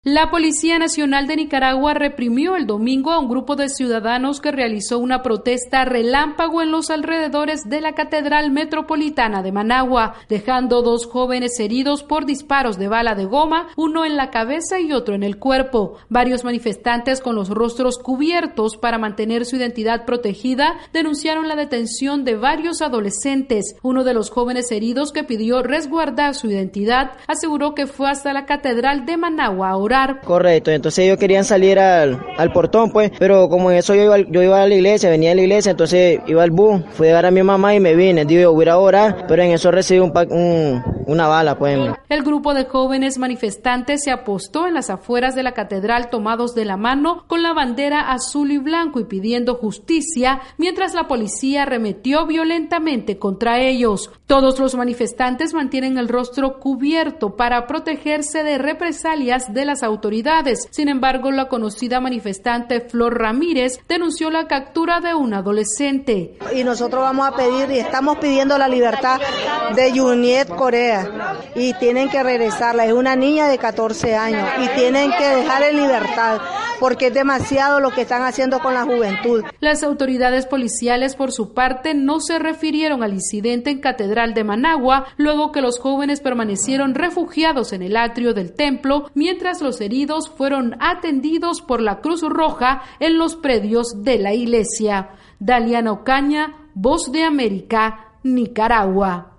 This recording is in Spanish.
La Policía Nacional de Nicaragua reprimió el domingo a un grupo de ciudadanos que realizó una protesta relámpago en los alrededores de la Catedral Metropolitana de Managua, dejando 2 jóvenes heridos por disparos de bala de goma, uno en la cabeza y otro en el cuerpo. Varios manifestantes con los rostros cubiertos para mantener su identidad protegida denunciaron la detención de varios adolescentes. Uno de los jóvenes heridos, que pidió resguardar su identidad, aseguró que fue hasta la Catedral de Managua a orar. Correcto, entonces ellos querían salir al portón, pues, pero como en eso yo iba a la iglesia, venía a la iglesia, entonces iba al bus, fui a ver a mi mamá y me vine, digo, voy a orar, pero en eso recibí una bala, pues. El grupo de jóvenes manifestantes se apostó en las afueras de la catedral tomados de la mano con la bandera azul y blanco y pidiendo justicia, mientras la policía arremetió violentamente contra ellos. Todos los manifestantes mantienen el rostro cubierto para protegerse de represalias de las autoridades. Sin embargo, la conocida manifestante Flor Ramírez denunció la captura de un adolescente. Y nosotros vamos a pedir y estamos pidiendo la libertad de Juliet Corea y tienen que regresarla. Es una niña de 14 años y tienen que dejar en libertad porque es demasiado lo que están haciendo con la juventud. Las autoridades policiales, por su parte, no se refirieron al incidente en Catedral de Managua, luego que los jóvenes permanecieron refugiados en el atrio del templo, mientras los heridos fueron atendidos por la Cruz Roja en los predios de la iglesia. Daliana Ocaña, Voz de América, Nicaragua.